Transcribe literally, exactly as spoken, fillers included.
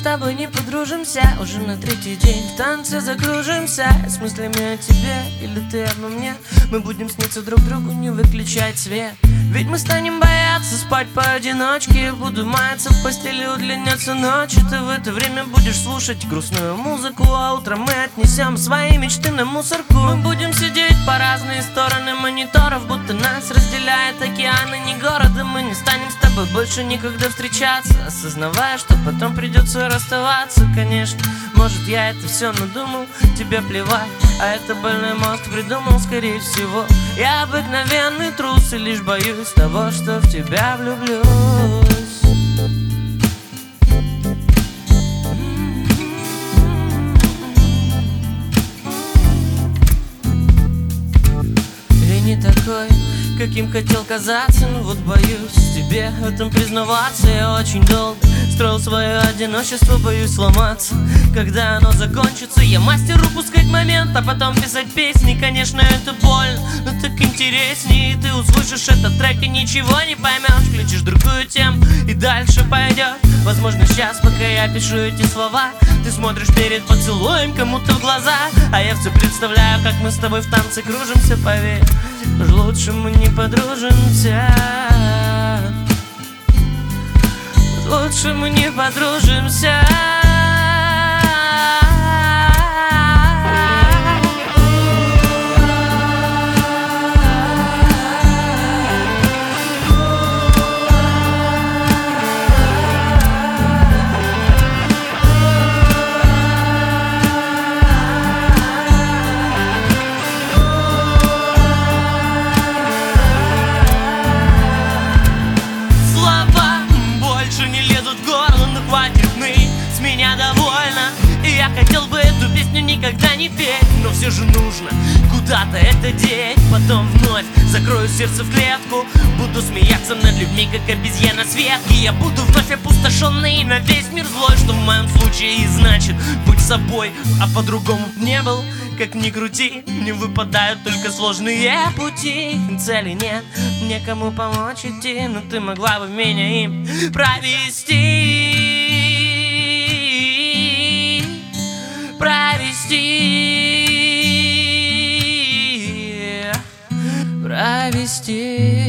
тобой не подружимся. Уже на третий день в танце закружимся. С мыслями о тебе или ты обо мне. Мы будем сниться друг другу, не выключать свет. Ведь мы станем бояться спать поодиночке. Буду маяться в постели, удлинятся ночи. Ты в это время будешь слушать грустную музыку, а утром мы отнесем свои мечты на мусорку. Мы будем сидеть по разные стороны мониторов, будто нас разделяет океан и не город. И мы не станем с тобой больше никогда встречаться, осознавая, что потом придется расставаться. Конечно, может, я это все надумал, тебе плевать, а это больной мозг придумал, скорее всего. Я обыкновенный трус и лишь боюсь того, что в тебя влюблюсь. Я не такой, каким хотел казаться, но вот боюсь тебе в этом признаваться. Я очень долго строил свое одиночество, боюсь сломаться. Когда оно закончится, я мастер упускать момент, а потом писать песни. Конечно, это больно, но так интереснее. Ты услышишь этот трек и ничего не поймешь. Включишь другую тему и дальше пойдет. Возможно, сейчас, пока я пишу эти слова, ты смотришь перед поцелуем кому-то в глаза, а я все представляю, как мы с тобой в танце кружимся. Поверь, уж лучше мы не подружимся. Лучше мы не подружимся. С меня довольно, и я хотел бы эту песню никогда не петь, но все же нужно куда-то это деть. Потом вновь закрою сердце в клетку, буду смеяться над людьми, как обезьяна с ветки. Я буду вновь опустошенный на весь мир злой, что в моем случае и значит быть собой, а по-другому не был. Как ни крути, не выпадают только сложные пути. Цели нет, некому помочь идти, но ты могла бы меня им провести. Провести, провести.